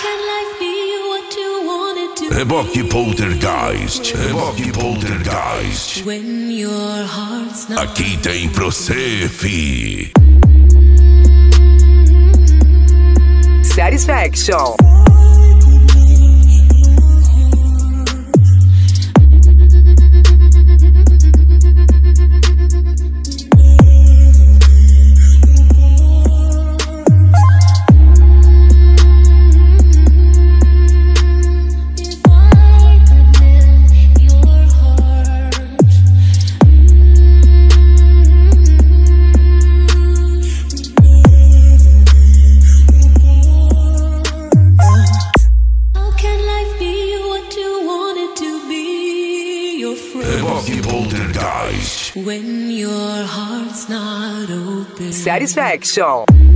Reboque Poltergeist, Reboque Poltergeist. Aqui tem pro cê, fi. Satisfaction. Reboque Poltergeist. When your heart's not open. Satisfaction.